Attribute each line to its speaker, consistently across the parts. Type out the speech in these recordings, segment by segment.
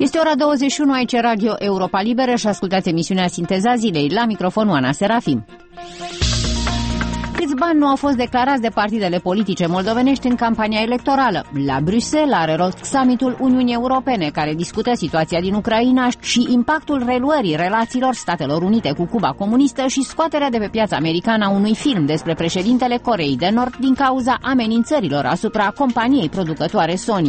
Speaker 1: Este ora 21, aici Radio Europa Liberă și ascultați emisiunea Sinteza Zilei. La microfon Oana Serafim. Câți bani nu au fost declarați de partidele politice moldovenești în campania electorală? La Bruxelles are loc summitul Uniunii Europene, care discută situația din Ucraina și impactul reluării relațiilor Statelor Unite cu Cuba comunistă și scoaterea de pe piața americană a unui film despre președintele Coreei de Nord din cauza amenințărilor asupra companiei producătoare Sony.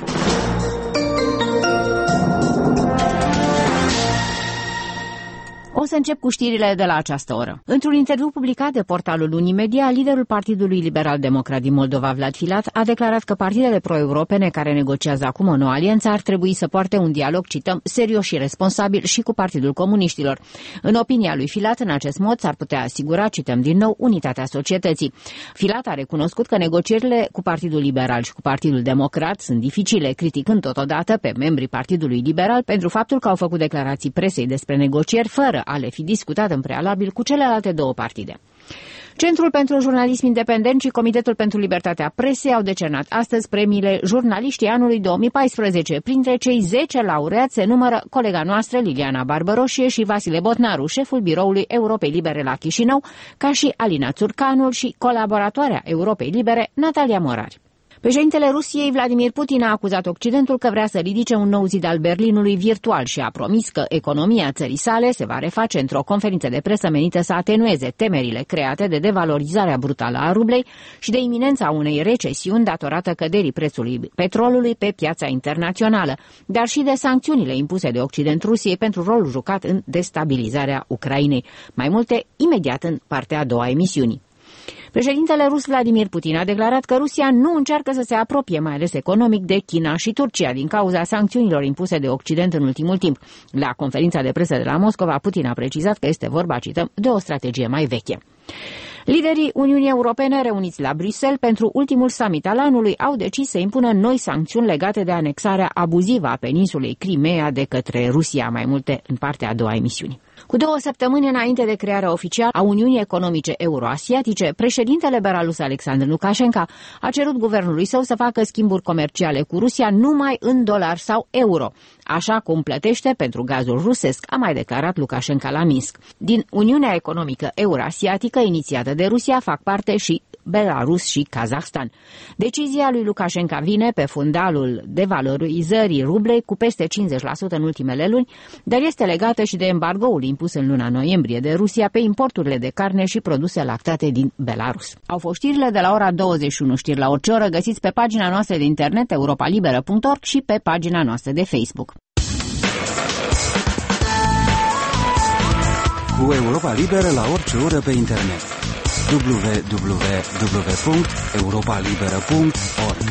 Speaker 1: O să încep cu știrile de la această oră. Într-un interviu publicat de portalul Unimedia, liderul Partidului Liberal Democrat din Moldova, Vlad Filat, a declarat că partidele pro-europene care negociază acum o nouă alianță ar trebui să poarte un dialog, cităm, serios și responsabil și cu Partidul Comuniștilor. În opinia lui Filat, în acest mod s-ar putea asigura, cităm din nou, unitatea societății. Filat a recunoscut că negocierile cu Partidul Liberal și cu Partidul Democrat sunt dificile, criticând totodată pe membrii Partidului Liberal pentru faptul că au făcut declarații presei despre negocieri fără a le fi discutat în prealabil cu celelalte două partide. Centrul pentru Jurnalism Independent și Comitetul pentru Libertatea Presei au decernat astăzi premiile jurnaliștii anului 2014. Printre cei 10 laureați se numără colega noastră Liliana Barbăroșie și Vasile Botnaru, șeful biroului Europei Libere la Chișinău, ca și Alina Țurcanul și colaboratoarea Europei Libere, Natalia Morari. Președintele Rusiei, Vladimir Putin, a acuzat Occidentul că vrea să ridice un nou zid al Berlinului virtual și a promis că economia țării sale se va reface într-o conferință de presă menită să atenueze temerile create de devalorizarea brutală a rublei și de iminența unei recesiuni datorată căderii prețului petrolului pe piața internațională, dar și de sancțiunile impuse de Occident Rusiei pentru rolul jucat în destabilizarea Ucrainei. Mai multe imediat în partea a doua a emisiunii. Președintele rus Vladimir Putin a declarat că Rusia nu încearcă să se apropie, mai ales economic, de China și Turcia din cauza sancțiunilor impuse de Occident în ultimul timp. La conferința de presă de la Moscova, Putin a precizat că este vorba, cităm, de o strategie mai veche. Liderii Uniunii Europene reuniți la Bruxelles pentru ultimul summit al anului au decis să impună noi sancțiuni legate de anexarea abuzivă a peninsulei Crimea de către Rusia, mai multe în partea a doua a emisiunii. Cu 2 săptămâni înainte de crearea oficială a Uniunii Economice Euroasiatice, președintele belarus Alexandru Lukashenko a cerut guvernului său să facă schimburi comerciale cu Rusia numai în dolari sau euro, așa cum plătește pentru gazul rusesc, a mai declarat Lukashenko la Minsk. Din Uniunea Economică Euroasiatică inițiată de Rusia fac parte și Belarus și Kazahstan. Decizia lui Lukashenko vine pe fundalul devalorizării rublei cu peste 50% în ultimele luni, dar este legată și de embargoul impus în luna noiembrie de Rusia pe importurile de carne și produse lactate din Belarus. Au fost știrile de la ora 21, știri la orice oră, găsiți pe pagina noastră de internet europalibera.org și pe pagina noastră de Facebook.
Speaker 2: Cu Europa Liberă la orice oră pe internet. www.europalibera.org.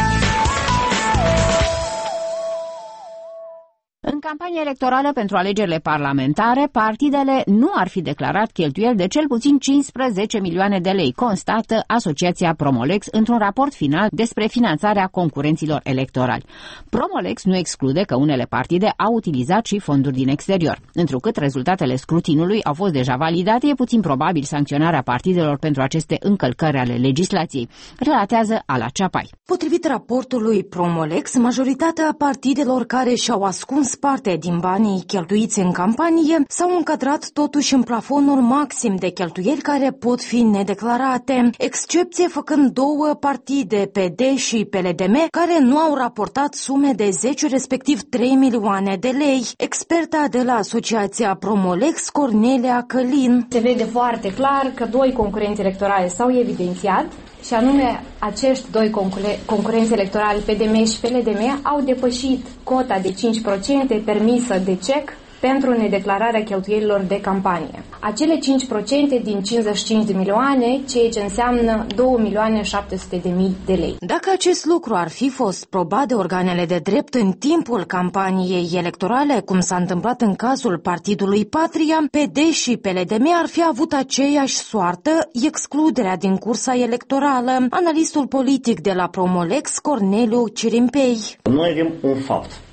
Speaker 1: În campania electorală pentru alegerile parlamentare, partidele nu ar fi declarat cheltuieli de cel puțin 15 milioane de lei, constată Asociația Promolex într-un raport final despre finanțarea concurenților electorali. Promolex nu exclude că unele partide au utilizat și fonduri din exterior. Întrucât rezultatele scrutinului au fost deja validate, e puțin probabil sancționarea partidelor pentru aceste încălcări ale legislației, relatează Ala Ceapai.
Speaker 3: Potrivit raportului Promolex, majoritatea partidelor care și-au ascuns parte din banii cheltuiți în campanie s-au încadrat totuși în plafonul maxim de cheltuieli care pot fi nedeclarate, excepție făcând 2 partide, PD și PLDM, care nu au raportat sume de 10, respectiv 3 milioane de lei. Experta de la Asociația Promolex, Cornelia Călin.
Speaker 4: Se vede foarte clar că 2 concurenți electorale s-au evidențiat, și anume acești 2 concurenți electorali, PDM și PLDM, au depășit cota de 5% permisă de CEC pentru nedeclararea cheltuielilor de campanie. Acele 5% din 55 de milioane, ceea ce înseamnă 2.700.000 de lei.
Speaker 3: Dacă acest lucru ar fi fost probat de organele de drept în timpul campaniei electorale, cum s-a întâmplat în cazul Partidului Patria, PD și PLDM ar fi avut aceeași soartă, excluderea din cursa electorală. Analistul politic de la Promolex, Corneliu Cirimpei.
Speaker 5: Noi avem un fapt.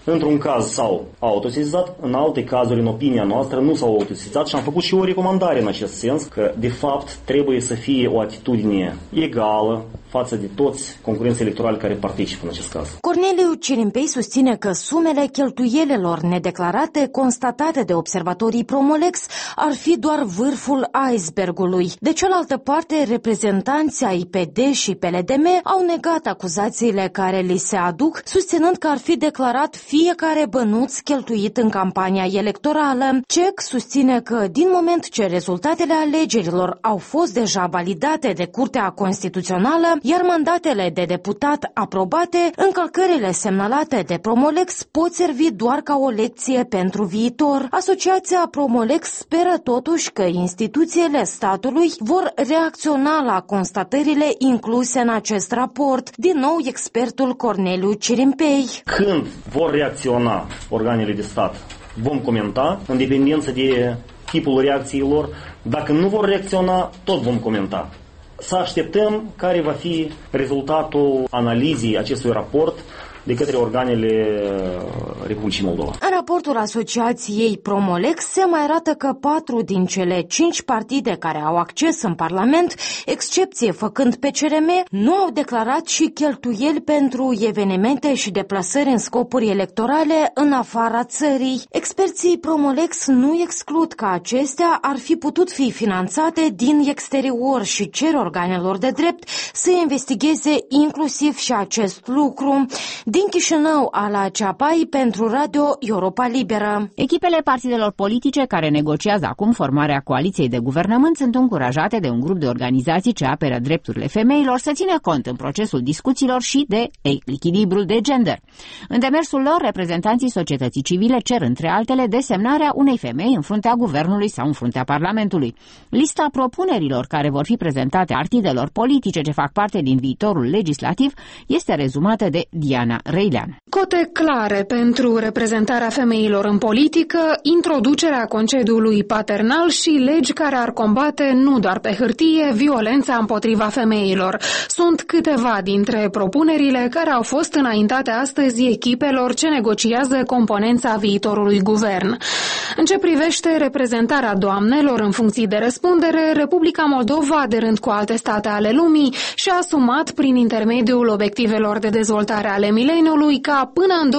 Speaker 5: Într-un caz s-au autosesizat, în alte cazuri, în opinia noastră, nu s-au autosesizat și am făcut și o recomandare în acest sens că, de fapt, trebuie să fie o atitudine egală față de toți concurenții electorali care participă în acest caz.
Speaker 3: Corneliu Cirimpei susține că sumele cheltuielilor nedeclarate constatate de observatorii Promolex ar fi doar vârful icebergului. De cealaltă parte, reprezentanții ai PD și PLDM au negat acuzațiile care li se aduc, susținând că ar fi declarat fiecare bănuț cheltuit în campania electorală. CEC susține că, din moment ce rezultatele alegerilor au fost deja validate de Curtea Constituțională, iar mandatele de deputat aprobate, încălcările semnalate de Promolex pot servi doar ca o lecție pentru viitor. Asociația Promolex speră totuși că instituțiile statului vor reacționa la constatările incluse în acest raport. Din nou, expertul Corneliu Cirimpei.
Speaker 5: Când vor reacționa organele de stat, vom comenta, în dependență de tipul reacțiilor. Dacă nu vor reacționa, tot vom comenta. Să așteptăm care va fi rezultatul analizei acestui raport de către organele Republicii Moldova.
Speaker 3: În raportul asociației Promolex se mai arată că 4 din cele 5 partide care au acces în Parlament, excepție făcând PCRM, nu au declarat și cheltuieli pentru evenimente și deplasări în scopuri electorale în afara țării. Experții Promolex nu exclud că acestea ar fi putut fi finanțate din exterior și cer organelor de drept să investigheze inclusiv și acest lucru. Din Chișinău, Ala Ceapai pentru Radio Europa Liberă.
Speaker 1: Echipele partidelor politice care negociază acum formarea coaliției de guvernământ sunt încurajate de un grup de organizații ce apără drepturile femeilor să țină cont în procesul discuțiilor și de echilibrul de gender. În demersul lor, reprezentanții societății civile cer, între altele, desemnarea unei femei în fruntea guvernului sau în fruntea Parlamentului. Lista propunerilor care vor fi prezentate partidelor politice ce fac parte din viitorul legislativ este rezumată de Diana Reilean.
Speaker 6: Cote clare pentru reprezentarea femeilor în politică, introducerea concediului paternal și legi care ar combate nu doar pe hârtie violența împotriva femeilor. Sunt câteva dintre propunerile care au fost înaintate astăzi echipelor ce negociază componența viitorului guvern. În ce privește reprezentarea doamnelor în funcții de răspundere, Republica Moldova, aderând cu alte state ale lumii, și-a asumat prin intermediul obiectivelor de dezvoltare ale mileniului ca până în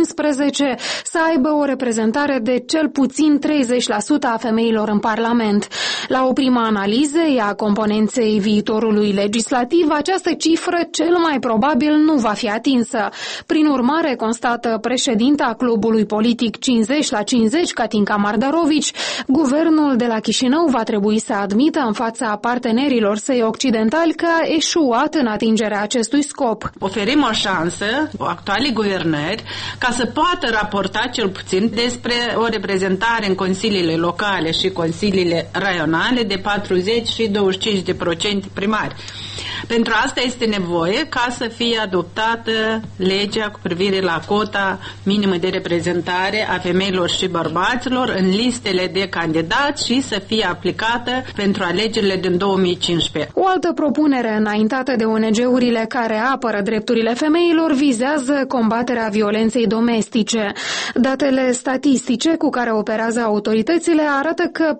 Speaker 6: 2015 să aibă o reprezentare de cel puțin 30% a femeilor în Parlament. La o primă analiză a componenței viitorului legislativ, această cifră cel mai probabil nu va fi atinsă. Prin urmare, constată președinta clubului politic 50-50, Katinka Mardarovici, guvernul de la Chișinău va trebui să admită în fața partenerilor săi occidentali că a eșuat în atingerea acestui scop.
Speaker 7: Oferim o șansă actualii guvernări ca să poată raporta cel puțin despre o reprezentare în consiliile locale și consiliile raionale de 40 și 25% primari. Pentru asta este nevoie ca să fie adoptată legea cu privire la cota minimă de reprezentare a femeilor și bărbaților în listele de candidați și să fie aplicată pentru alegerile din 2015.
Speaker 6: O altă propunere înaintată de ONG-urile care apără drepturile femeilor vizează combaterea violenței domestice. Datele statistice cu care operează autoritățile arată că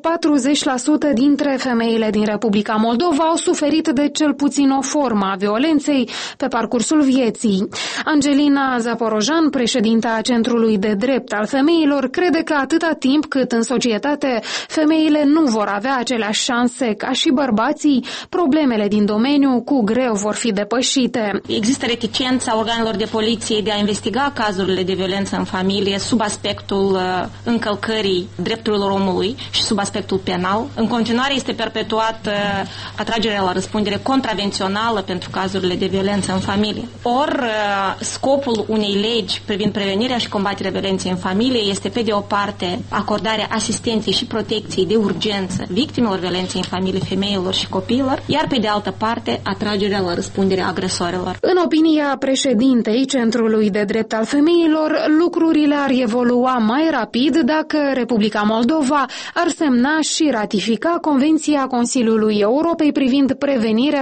Speaker 6: 40% dintre femeile din Republica Moldova au suferit de cel puțin o formă a violenței pe parcursul vieții. Angelina Zaporojan, președinta Centrului de Drept al Femeilor, crede că atâta timp cât în societate femeile nu vor avea aceleași șanse ca și bărbații, problemele din domeniu cu greu vor fi depășite.
Speaker 8: Există reticența organelor de poliție de a investiga cazurile de violență în familie sub aspectul încălcării drepturilor omului și sub aspectul penal. În continuare este perpetuată atragerea la răspundere contravențională pentru cazurile de violență în familie. Ori scopul unei legi privind prevenirea și combaterea violenței în familie este, pe de o parte, acordarea asistenței și protecției de urgență victimelor violenței în familie, femeilor și copiilor, iar pe de altă parte, atragerea la răspundere a agresorilor.
Speaker 6: În opinia președintei Centrului de Drept al Femeilor, lucrurile ar evolua mai rapid dacă Republica Moldova ar semna și ratifica Convenția Consiliului Europei privind prevenirea și combaterea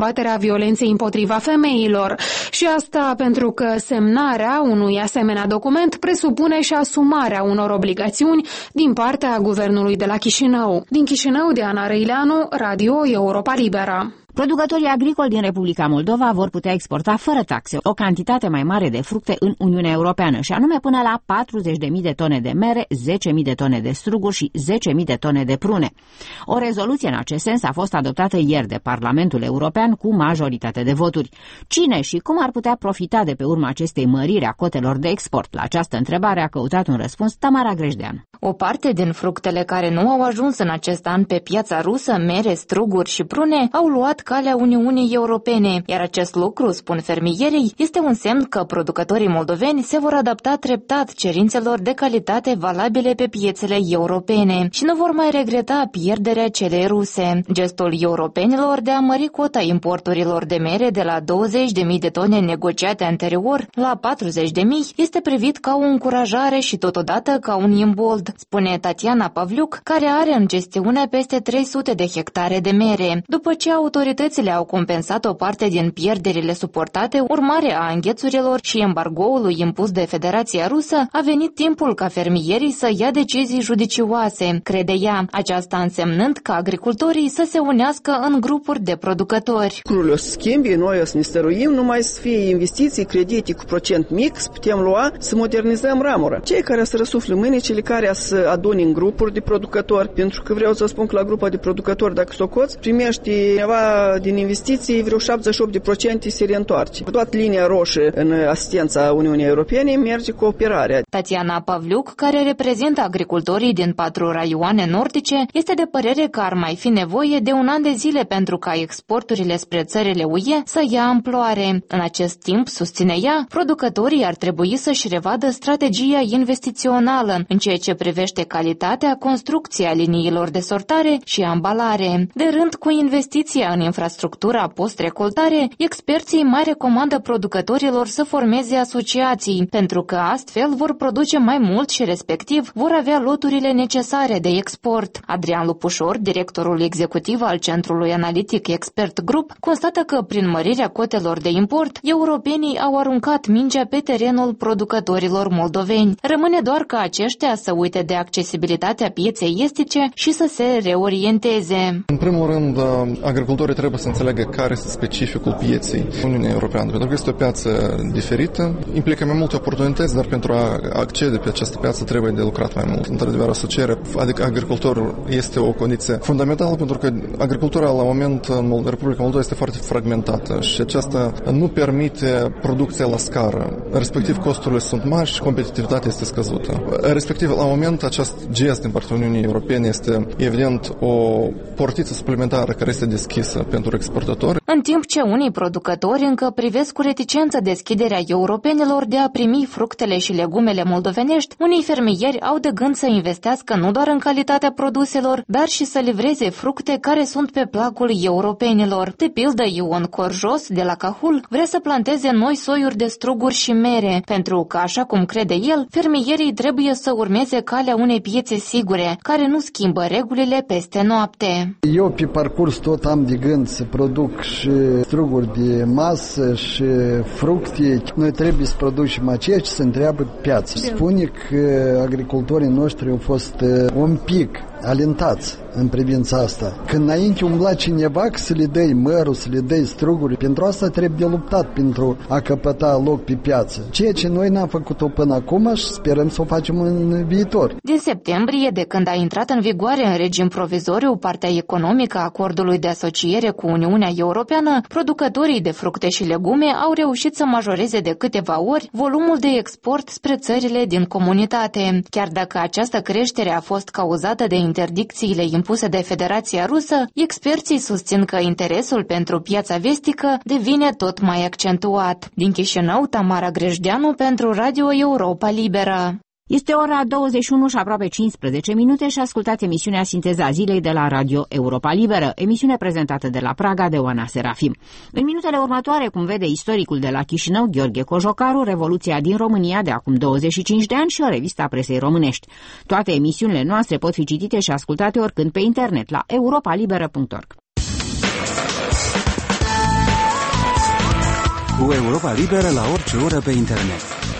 Speaker 6: combaterea violenței împotriva femeilor. Și asta pentru că semnarea unui asemenea document presupune și asumarea unor obligațiuni din partea guvernului de la Chișinău. Din Chișinău, Diana Răileanu, Radio Europa Liberă.
Speaker 1: Producătorii agricoli din Republica Moldova vor putea exporta fără taxe o cantitate mai mare de fructe în Uniunea Europeană, și anume până la 40.000 de tone de mere, 10.000 de tone de struguri și 10.000 de tone de prune. O rezoluție în acest sens a fost adoptată ieri de Parlamentul European cu majoritate de voturi. Cine și cum ar putea profita de pe urma acestei măriri a cotelor de export? La această întrebare a căutat un răspuns Tamara Grejdean.
Speaker 9: O parte din fructele care nu au ajuns în acest an pe piața rusă, mere, struguri și prune, au luat calea Uniunii Europene, iar acest lucru, spun fermierii, este un semn că producătorii moldoveni se vor adapta treptat cerințelor de calitate valabile pe piețele europene și nu vor mai regreta pierderea celei ruse. Gestul europenilor de a mări cota importurilor de mere de la 20.000 de tone negociate anterior la 40.000 este privit ca o încurajare și totodată ca un imbold, spune Tatiana Pavliuc, care are în gestiune peste 300 de hectare de mere. După ce autoritățile au compensat o parte din pierderile suportate urmare a înghețurilor și embargoului impus de Federația Rusă, a venit timpul ca fermierii să ia decizii judicioase, crede ea, aceasta însemnând ca agricultorii să se unească în grupuri de producători.
Speaker 10: Lucrurile o să schimbe, noi o să ne stăruim, numai să fie investiții, credite cu procent mic, să putem lua, să modernizăm ramura. Cei care să răsufle mânicile, care să adune în grupuri de producători, pentru că vreau să spun că la grupa de producători, dacă socoți, primești undeva din investiții, vreo 78% se reîntoarce. Toată linia roșie în asistența Uniunii Europene merge cooperarea.
Speaker 9: Tatiana Pavliuc, care reprezintă agricultorii din 4 raioane nordice, este de părere că ar mai fi nevoie de un an de zile pentru ca exporturile spre țările UE să ia amploare. În acest timp, susține ea, producătorii ar trebui să-și revadă strategia investițională în ceea ce privește calitatea, construcția liniilor de sortare și ambalare. De rând cu investiția în infrastructura post-recoltare, experții mai recomandă producătorilor să formeze asociații, pentru că astfel vor produce mai mult și respectiv vor avea loturile necesare de export. Adrian Lupușor, directorul executiv al Centrului Analitic Expert Group, constată că prin mărirea cotelor de import, europenii au aruncat mingea pe terenul producătorilor moldoveni. Rămâne doar ca aceștia să uite de accesibilitatea pieței estice și să se reorienteze.
Speaker 11: În primul rând, agricultorii trebuie să înțeleagă care este specificul pieței Uniunii Europeană, pentru că este o piață diferită, implică mai multe oportunități, dar pentru a accede pe această piață trebuie de lucrat mai mult. Într-adevăr, asocierea, adică agricultorul este o condiție fundamentală, pentru că agricultura la moment în Republica Moldova este foarte fragmentată și aceasta nu permite producția la scară. Respectiv, costurile sunt mari și competitivitatea este scăzută. Respectiv, la moment, acest gest din partea Uniunii Europene este, evident, o portiță suplimentară care este deschisă pentru exportatori.
Speaker 9: În timp ce unii producători încă privesc cu reticență deschiderea europenilor de a primi fructele și legumele moldovenești, unii fermieri au de gând să investească nu doar în calitatea produselor, dar și să livreze fructe care sunt pe placul europenilor. De pildă, Ion Corjos, de la Cahul, vrea să planteze noi soiuri de struguri și mere, pentru că, așa cum crede el, fermierii trebuie să urmeze calea unei piețe sigure, care nu schimbă regulile peste noapte.
Speaker 12: Eu pe parcurs tot am de gând să produc și struguri de masă și fructe. Noi trebuie să producem aceea ce se întreabă pe piață. Spune că agricultorii noștri au fost un pic alentați în privința asta. Când înainte umbla cineva să le dai mărul, să le dai struguri, pentru asta trebuie de luptat pentru a căpăta loc pe piață. Ceea ce noi n-am făcut-o până acum și sperăm să o facem în viitor.
Speaker 9: Din septembrie, de când a intrat în vigoare în regim provizoriu partea economică a acordului de asociere cu Uniunea Europeană, producătorii de fructe și legume au reușit să majoreze de câteva ori volumul de export spre țările din comunitate. Chiar dacă această creștere a fost cauzată de interdicțiile impuse de Federația Rusă, experții susțin că interesul pentru piața vestică devine tot mai accentuat. Din Chișinău, Tamara Grejdeanu pentru Radio Europa Liberă.
Speaker 1: Este ora 21 și aproape 15 minute și ascultați emisiunea Sinteza Zilei de la Radio Europa Liberă, emisiune prezentată de la Praga de Oana Serafim. În minutele următoare, cum vede istoricul de la Chișinău, Gheorghe Cojocaru, Revoluția din România de acum 25 de ani și o revistă a presei românești. Toate emisiunile noastre pot fi citite și ascultate oricând pe internet la europalibera.org.
Speaker 2: cu Europa Liberă la orice oră pe internet.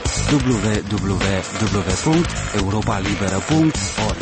Speaker 2: www.europalibera.org.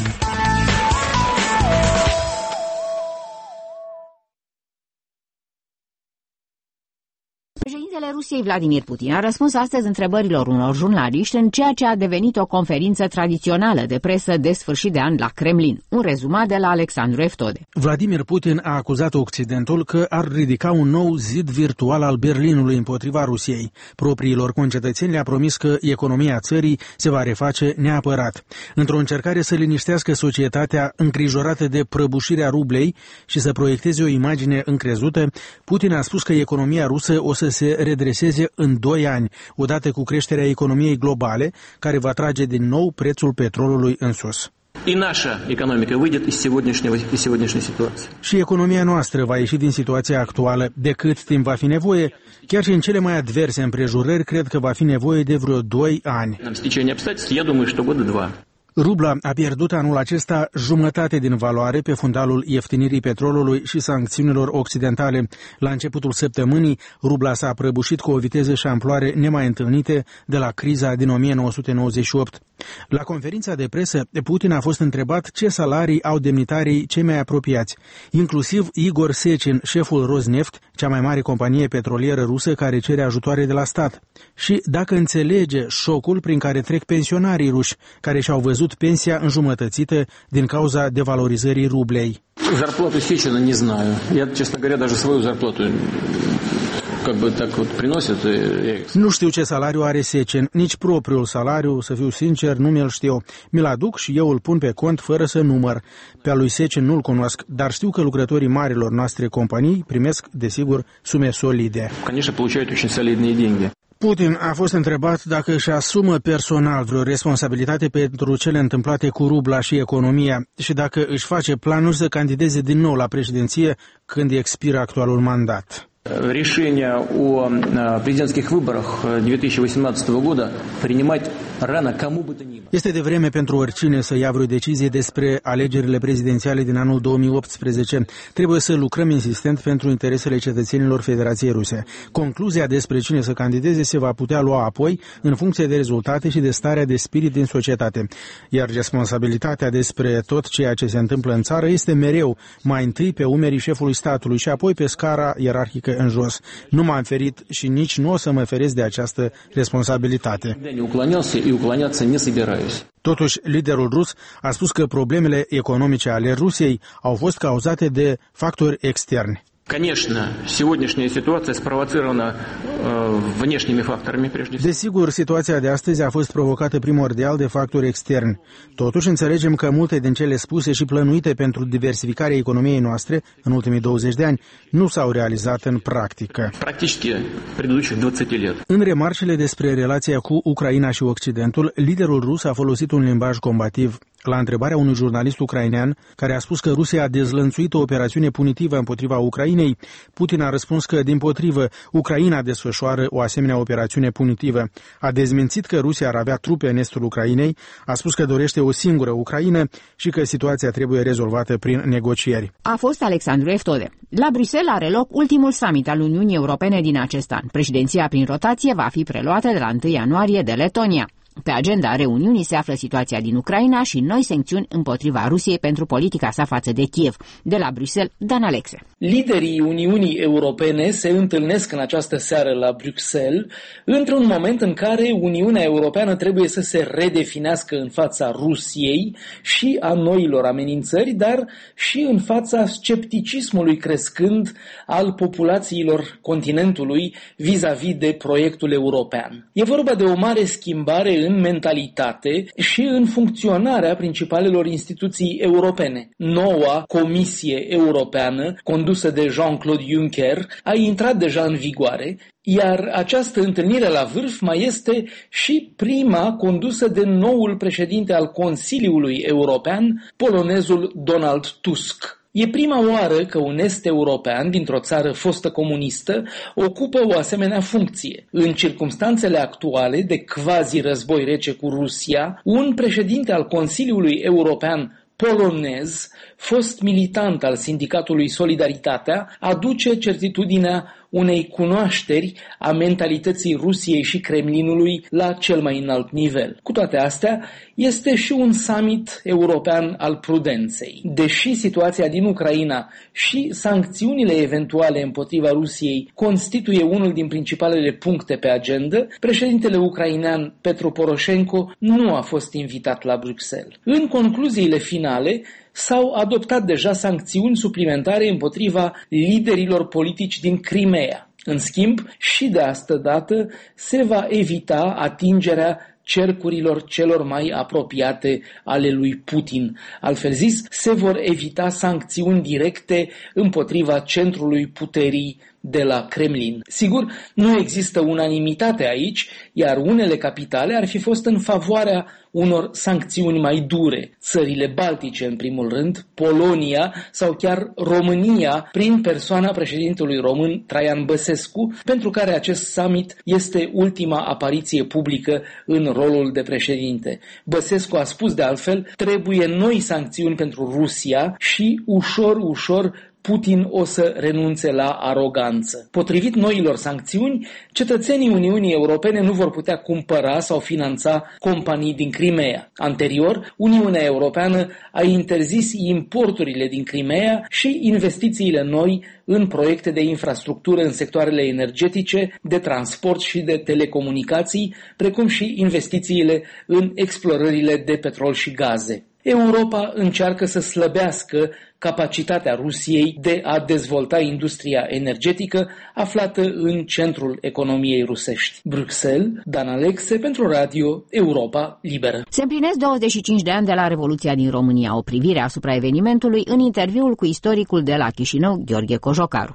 Speaker 1: Președintele Rusiei Vladimir Putin a răspuns astăzi întrebărilor unor jurnaliști în ceea ce a devenit o conferință tradițională de presă de sfârșit de an la Kremlin. Un rezumat de la Alexandru Eftode.
Speaker 13: Vladimir Putin a acuzat Occidentul că ar ridica un nou zid virtual al Berlinului împotriva Rusiei. Propriilor concetățeni le-a promis că economia țării se va reface neapărat. Într-o încercare să liniștească societatea îngrijorată de prăbușirea rublei și să proiecteze o imagine încrezută, Putin a spus că economia rusă o să se redreseze în 2 ani, odată cu creșterea economiei globale, care va trage din nou prețul petrolului în sus. Și economia noastră va ieși din situația actuală de cât timp va fi nevoie, chiar și în cele mai adverse împrejurări, cred că va fi nevoie de vreo 2 ani. Rubla a pierdut anul acesta jumătate din valoare pe fundalul ieftinirii petrolului și sancțiunilor occidentale. La începutul săptămânii, rubla s-a prăbușit cu o viteză și amploare nemai întâlnite de la criza din 1998. La conferința de presă, Putin a fost întrebat ce salarii au demnitarii cei mai apropiați, inclusiv Igor Sechin, șeful Rosneft, cea mai mare companie petrolieră rusă care cere ajutoare de la stat, și dacă înțelege șocul prin care trec pensionarii ruși, care și-au văzut pensia înjumătățită din cauza devalorizării rublei.
Speaker 14: Зарплату Сечина не знаю. Я, честно говоря, даже свою зарплату
Speaker 13: Nu știu ce salariu are Sechin, nici propriul salariu, să fiu sincer, nu mi-l știu. Mi-l aduc și eu îl pun pe cont fără să număr. Pe a lui Sechin nu-l cunosc, dar știu că lucrătorii marilor noastre companii primesc, desigur, sume solide. Putin a fost întrebat dacă își asumă personal vreo responsabilitate pentru cele întâmplate cu rubla și economia și dacă își face planuri să candideze din nou la președinție când expiră actualul mandat.
Speaker 14: Решение о президентских выборах 2018 года принимать рано кому бы то ни было.
Speaker 13: Este de vreme pentru oricine să ia vreo decizie despre alegerile prezidențiale din anul 2018. Trebuie să lucrăm insistent pentru interesele cetățenilor Federației Ruse. Concluzia despre cine să candideze se va putea lua apoi în funcție de rezultate și de starea de spirit din societate. Iar responsabilitatea despre tot ceea ce se întâmplă în țară este mereu mai întâi pe umerii șefului statului și apoi pe scara ierarhică în jos. Nu m-am ferit și nici nu o să mă feresc de această responsabilitate. Totuși, liderul rus a spus că problemele economice ale Rusiei au fost cauzate de factori externi. Desigur, situația de astăzi a fost provocată primordial de factori externi. Totuși, înțelegem că multe din cele spuse și plănuite pentru diversificarea economiei noastre în ultimii 20 de ani nu s-au realizat în practică. În remarcile despre relația cu Ucraina și Occidentul, liderul rus a folosit un limbaj combativ. La întrebarea unui jurnalist ucrainean care a spus că Rusia a dezlănțuit o operațiune punitivă împotriva Ucrainei, Putin a răspuns că, dimpotrivă, Ucraina desfășoară o asemenea operațiune punitivă. A dezmințit că Rusia ar avea trupe în estul Ucrainei, a spus că dorește o singură Ucraină și că situația trebuie rezolvată prin negocieri.
Speaker 1: A fost Alexandru Eftode. La Bruxelles are loc ultimul summit al Uniunii Europene din acest an. Președinția prin rotație va fi preluată de la 1 ianuarie de Letonia. Pe agenda reuniunii se află situația din Ucraina și noi sancțiuni împotriva Rusiei pentru politica sa față de Kiev. De la Bruxelles, Dan Alexe.
Speaker 15: Liderii Uniunii Europene se întâlnesc în această seară la Bruxelles, într-un moment în care Uniunea Europeană trebuie să se redefinească în fața Rusiei și a noilor amenințări, dar și în fața scepticismului crescând al populațiilor continentului vis-a-vis de proiectul european. E vorba de o mare schimbare în mentalitate și în funcționarea principalelor instituții europene. Noua Comisie Europeană, condusă de Jean-Claude Juncker, a intrat deja în vigoare, iar această întâlnire la vârf mai este și prima condusă de noul președinte al Consiliului European, polonezul Donald Tusk. E prima oară că un est european dintr-o țară fostă comunistă ocupă o asemenea funcție. În circumstanțele actuale de quasi-război rece cu Rusia, un președinte al Consiliului European polonez, fost militant al sindicatului Solidaritatea, aduce certitudinea unei cunoașteri a mentalității Rusiei și Kremlinului la cel mai înalt nivel. Cu toate astea, este și un summit european al prudenței. Deși situația din Ucraina și sancțiunile eventuale împotriva Rusiei constituie unul din principalele puncte pe agenda, președintele ucrainean Petro Poroșenko nu a fost invitat la Bruxelles. În concluziile finale, s-au adoptat deja sancțiuni suplimentare împotriva liderilor politici din Crimea. În schimb, și de astă dată se va evita atingerea cercurilor celor mai apropiate ale lui Putin. Altfel zis, se vor evita sancțiuni directe împotriva centrului puterii de la Kremlin. Sigur, nu există unanimitate aici, iar unele capitale ar fi fost în favoarea unor sancțiuni mai dure. Țările baltice, în primul rând, Polonia sau chiar România, prin persoana președintelui român Traian Băsescu, pentru care acest summit este ultima apariție publică în rolul de președinte. Băsescu a spus de altfel, trebuie noi sancțiuni pentru Rusia și ușor Putin o să renunțe la aroganță. Potrivit noilor sancțiuni, cetățenii Uniunii Europene nu vor putea cumpăra sau finanța companii din Crimea. Anterior, Uniunea Europeană a interzis importurile din Crimea și investițiile noi în proiecte de infrastructură în sectoarele energetice, de transport și de telecomunicații, precum și investițiile în explorările de petrol și gaze. Europa încearcă să slăbească capacitatea Rusiei de a dezvolta industria energetică aflată în centrul economiei rusești. Bruxelles, Dan Alexe pentru Radio Europa Liberă.
Speaker 1: Se împlinesc 25 de ani de la Revoluția din România, o privire asupra evenimentului în interviul cu istoricul de la Chișinău, Gheorghe Cojocaru.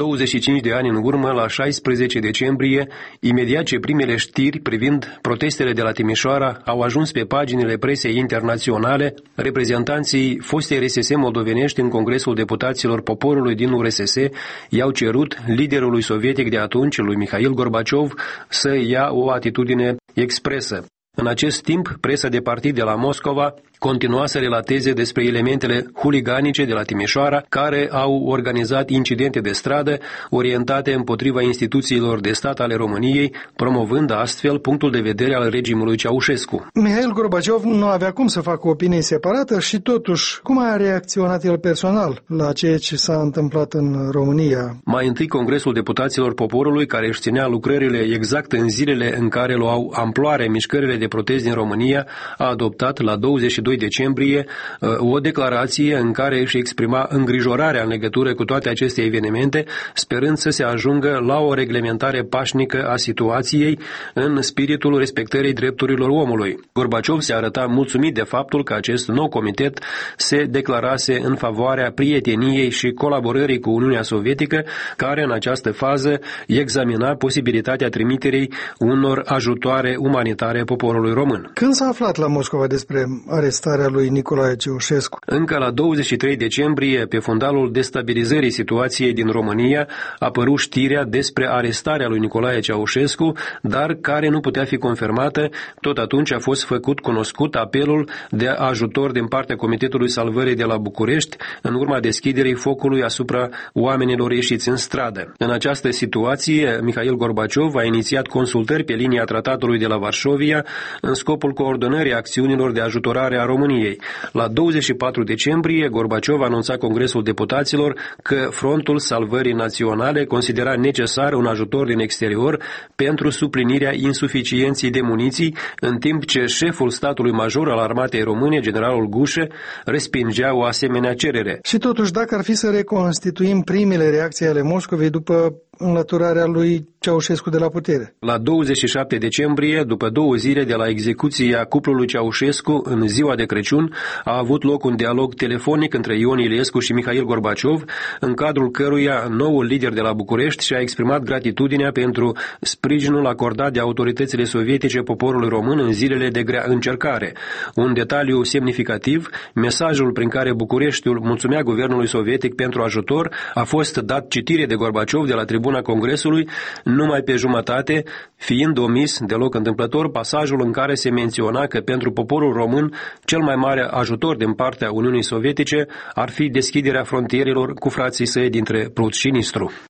Speaker 16: 25 de ani în urmă, la 16 decembrie, imediat ce primele știri privind protestele de la Timișoara au ajuns pe paginile presei internaționale, reprezentanții fostei RSS moldovenești în Congresul Deputaților Poporului din URSS i-au cerut liderului sovietic de atunci, lui Mihail Gorbaciov, să ia o atitudine expresă. În acest timp, presa de partid de la Moscova continua să relateze despre elementele huliganice de la Timișoara care au organizat incidente de stradă orientate împotriva instituțiilor de stat ale României, promovând astfel punctul de vedere al regimului Ceaușescu.
Speaker 17: Mihail Gorbaciov nu avea cum să facă o opinie separată și totuși, cum a reacționat el personal la ceea ce s-a întâmplat în România?
Speaker 16: Mai întâi, Congresul Deputaților Poporului, care își ținea lucrările exact în zilele în care luau amploare mișcările de protest din România, a adoptat la 22 decembrie o declarație în care își exprima îngrijorarea în legătură cu toate aceste evenimente, sperând să se ajungă la o reglementare pașnică a situației în spiritul respectării drepturilor omului. Gorbaciov se arăta mulțumit de faptul că acest nou comitet se declarase în favoarea prieteniei și colaborării cu Uniunea Sovietică, care în această fază examina posibilitatea trimiterii unor ajutoare umanitare poporului român.
Speaker 17: Când s-a aflat la Moscova despre arestarea lui Nicolae Ceaușescu?
Speaker 16: Încă la 23 decembrie, pe fundalul destabilizării situației din România, a apărut știrea despre arestarea lui Nicolae Ceaușescu, dar care nu putea fi confirmată. Tot atunci a fost făcut cunoscut apelul de ajutor din partea Comitetului Salvării de la București, în urma deschiderii focului asupra oamenilor ieșiți în stradă. În această situație, Mihail Gorbaciov a inițiat consultări pe linia tratatului de la Varșovia, în scopul coordonării acțiunilor de ajutorare a României. La 24 decembrie, Gorbaciov a anunțat Congresul Deputaților că Frontul Salvării Naționale considera necesar un ajutor din exterior pentru suplinirea insuficienței de muniții, în timp ce șeful statului major al armatei române, generalul Gușă, respingea o asemenea cerere.
Speaker 17: Și totuși, dacă ar fi să reconstituim primele reacții ale Moscovei după înlăturarea lui Ceaușescu de la putere.
Speaker 16: La 27 decembrie, după 2 zile de la execuția cuplului Ceaușescu, în ziua de Crăciun, a avut loc un dialog telefonic între Ion Iliescu și Mihail Gorbaciov, în cadrul căruia noul lider de la București și-a exprimat gratitudinea pentru sprijinul acordat de autoritățile sovietice poporului român în zilele de grea încercare. Un detaliu semnificativ, mesajul prin care Bucureștiul mulțumea guvernului sovietic pentru ajutor a fost dat citire de Gorbaciov de la tribuna Congresului, numai pe jumătate, fiind omis deloc întâmplător pasajul în care se menționa că pentru poporul român cel mai mare ajutor din partea Uniunii Sovietice ar fi deschiderea frontierelor cu frații săi dintre Prut și Nistru.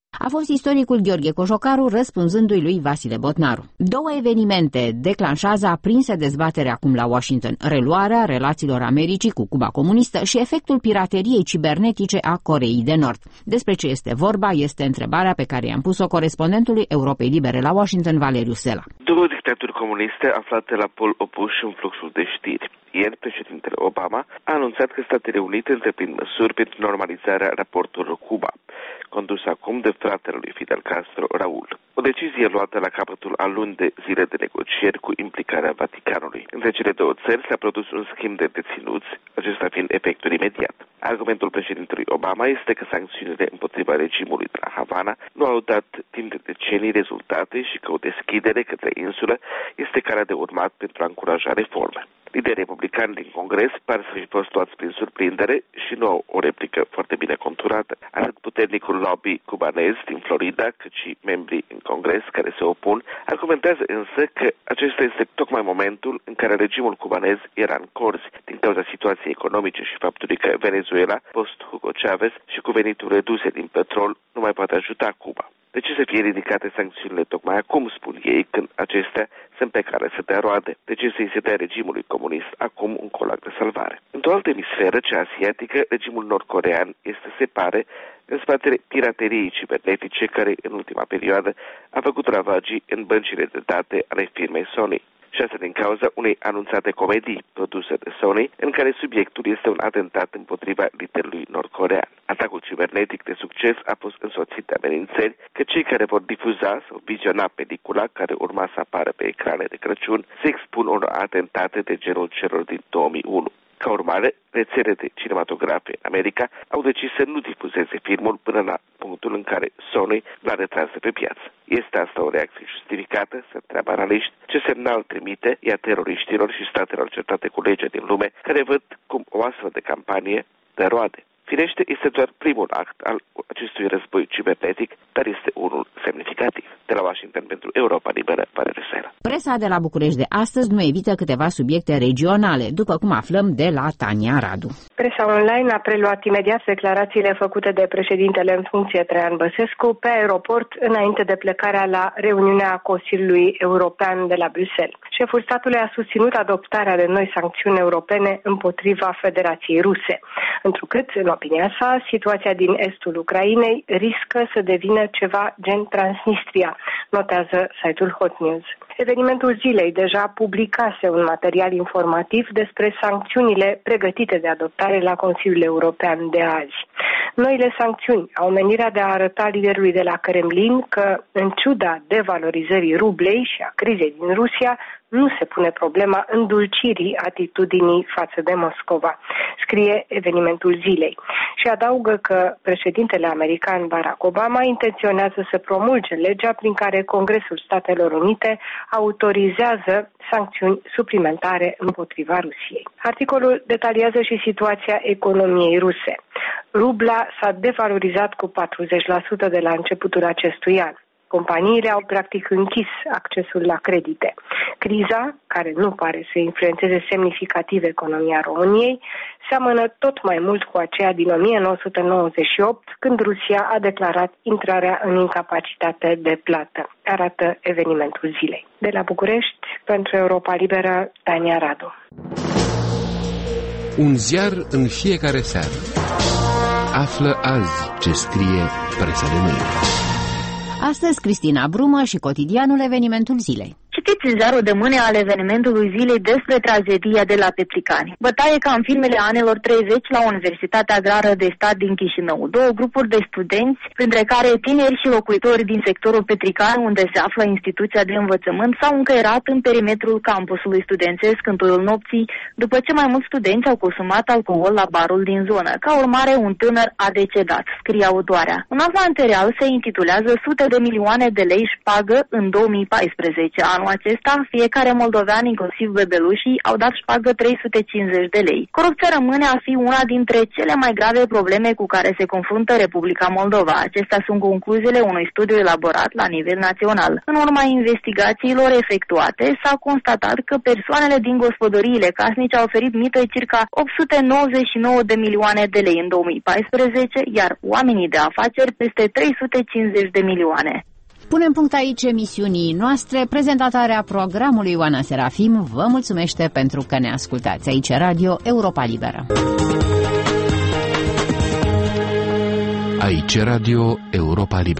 Speaker 1: A fost istoricul Gheorghe Cojocaru răspunzându-i lui Vasile Botnaru. Două evenimente declanșează aprinse dezbatere acum la Washington: reluarea relațiilor Americii cu Cuba comunistă și efectul pirateriei cibernetice a Coreei de Nord. Despre ce este vorba este întrebarea pe care i-am pus-o corespondentului Europei Libere la Washington, Valeriu Sela.
Speaker 18: Două dictaturi comuniste aflate la pol opus în fluxul de știri. Ieri, președintele Obama a anunțat că Statele Unite întreprind măsuri pentru normalizarea raporturilor Cuba, condus acum de fratele lui Fidel Castro, Raul. O decizie luată la capătul a luni de zile de negocieri cu implicarea Vaticanului. Între cele două țări s-a produs un schimb de deținuți, acesta fiind efectul imediat. Argumentul președintelui Obama este că sancțiunile împotriva regimului de la Havana nu au dat timp de decenii rezultate și că o deschidere către insulă este calea de urmat pentru a încuraja reforme. Liderii republicani din Congres par să fi fost luați prin surprindere și nu au o replică foarte bine conturată. Atât puternicul lobby cubanez din Florida, cât și membrii în Congres care se opun, argumentează însă că acesta este tocmai momentul în care regimul cubanez era în corzi din cauza situației economice și faptului că Venezuela, post-Hugo Chavez și cu venituri reduse din petrol, nu mai poate ajuta Cuba. De ce să fie ridicate sancțiunile tocmai acum, spun ei, când acestea sunt pe care să dea roade? De ce să-i se dea regimului comunist acum un colac de salvare? Într-o altă emisferă, cea asiatică, regimul nord-corean este, se pare, în spatele pirateriei cibernetice care, în ultima perioadă, a făcut ravagii în băncile de date ale firmei Sony. Și asta din cauza unei anunțate comedii produse de Sony, în care subiectul este un atentat împotriva liderului nord-corean. Atacul cibernetic de succes a fost însoțit de amenințări că cei care vor difuza sau viziona pelicula care urma să apară pe ecrane de Crăciun se expun unor atentate de genul celor din 2001. Ca urmare, rețele de cinematografe în America au decis să nu difuzeze filmul până la punctul în care Sony l-a retras de pe piață. Este asta o reacție justificată, să întreabă analiști, ce semnal trimite ea teroriștilor și statelor certate cu legea din lume, care văd cum o astfel de campanie dă roade. Firește, este doar primul act al acestui război cibernetic, dar este unul semnificativ. De la Washington pentru Europa Liberă, Valeriu Sela.
Speaker 1: Presa de la București de astăzi nu evită câteva subiecte regionale, după cum aflăm de la Tania Radu.
Speaker 19: Presa online a preluat imediat declarațiile făcute de președintele în funcție Traian Băsescu pe aeroport înainte de plecarea la reuniunea Consiliului European de la Bruxelles. Șeful statului a susținut adoptarea de noi sancțiuni europene împotriva Federației Ruse, întrucât, în opinia sa, situația din estul Ucrainei riscă să devină ceva gen Transnistria, notează site-ul Hot News. Evenimentul zilei deja publicase un material informativ despre sancțiunile pregătite de adoptare la Consiliul European de azi. Noile sancțiuni au menirea de a arăta liderului de la Kremlin că, în ciuda devalorizării rublei și a crizei din Rusia, nu se pune problema îndulcirii atitudinii față de Moscova, scrie evenimentul zilei. Și adaugă că președintele american Barack Obama intenționează să promulge legea prin care Congresul Statelor Unite autorizează sancțiuni suplimentare împotriva Rusiei. Articolul detaliază și situația economiei ruse. Rubla s-a devalorizat cu 40% de la începutul acestui an. Companiile au practic închis accesul la credite. Criza, care nu pare să influențeze semnificativ economia României, seamănă tot mai mult cu aceea din 1998, când Rusia a declarat intrarea în incapacitate de plată, arată evenimentul zilei. De la București, pentru Europa Liberă, Tania Radu.
Speaker 20: Un ziar în fiecare seară. Află azi ce scrie presa de mâine.
Speaker 1: Astăzi, Cristina Brumă și cotidianul Evenimentul zilei.
Speaker 21: Citiți ziarul de mâine al evenimentului zilei despre tragedia de la Petricani. Bătaie ca în filmele anilor 30 la Universitatea Agrară de Stat din Chișinău. Două grupuri de studenți, printre care tineri și locuitori din sectorul Petricani, unde se află instituția de învățământ, s-au încăierat în perimetrul campusului studențesc în toiul nopții, după ce mai mulți studenți au consumat alcool la barul din zonă. Ca urmare, un tânăr a decedat, scrie autoarea. Un alt material se intitulează Sute de milioane de lei șpagă în 2014. Anul acesta, fiecare moldovean, inclusiv bebelușii, au dat șpagă 350 de lei. Corupția rămâne a fi una dintre cele mai grave probleme cu care se confruntă Republica Moldova. Acestea sunt concluziile unui studiu elaborat la nivel național. În urma investigațiilor efectuate, s-a constatat că persoanele din gospodăriile casnice au oferit mită circa 899 de milioane de lei în 2014, iar oamenii de afaceri peste 350 de milioane.
Speaker 1: Punem punct aici emisiunii noastre. Prezentatoarea programului Ioana Serafim vă mulțumește pentru că ne ascultați. Aici Radio Europa Liberă.
Speaker 20: Aici Radio Europa Liberă.